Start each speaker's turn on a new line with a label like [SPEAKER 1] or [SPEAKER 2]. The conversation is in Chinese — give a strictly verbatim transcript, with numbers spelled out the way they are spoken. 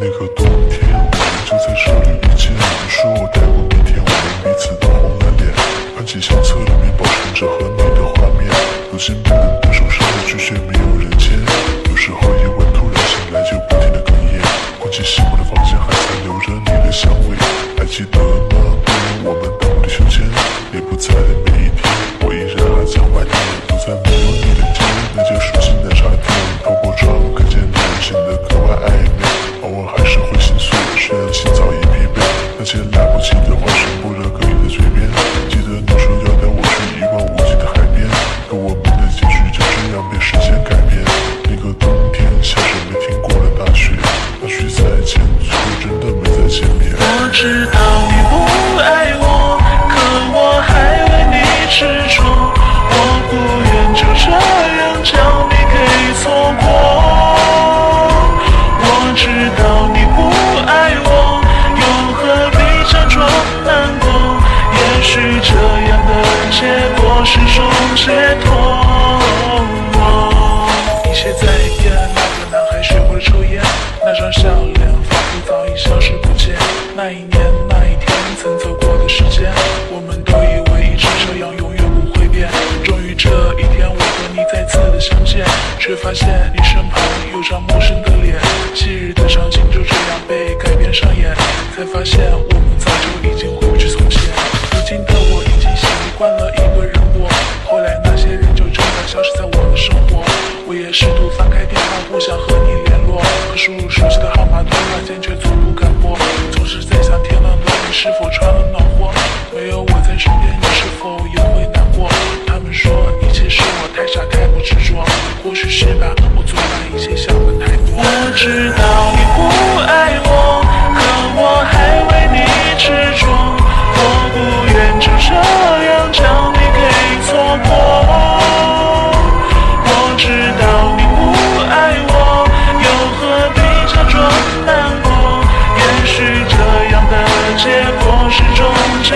[SPEAKER 1] 那个冬天，我们就在这里遇见。你说我带过明天，我们彼此都红了脸。翻起相册里面保存着和你的画面，如今冰冷的手上的拒绝没有人签。有时候夜晚突然醒来就不停的哽咽，关起熄火的房间还残留着你的香味，还记得吗？不然我们当过的秋千，也不在的每一天，我依然还在怀念。都在没有你的街，那间熟悉的茶店，透过窗看见你显得格外暧昧，偶尔还是会心碎，虽然心早已疲惫。那些来不及的话，全部都搁你的嘴边。记得你说要带我去一望无际的海边，可我们的结局就这样被时间改变。那个冬天，下着没停过的大雪，大雪在前，最后真的没在前面。
[SPEAKER 2] 我知道你不爱我，可我还为你执着，我不愿就这样将你给错过。我知道你不爱我，又何必假装难过？也许这样的结果是种解脱。你写在眼，那个男孩学会了抽烟，那张笑脸仿佛早已消失不见。那一年那一天曾走过的时间，我们都以为一直这样永远不会变。终于这一天，我和你再次的相见，却发现你身旁有张陌生的脸。昔日的场景就这样被改编上演，才发现我们早就已经回不去从前。如今的我已经习惯了一个人我，后来那些人就真的消失在我的生活。我也试图翻开电话簿想和你联络，可输入熟悉的号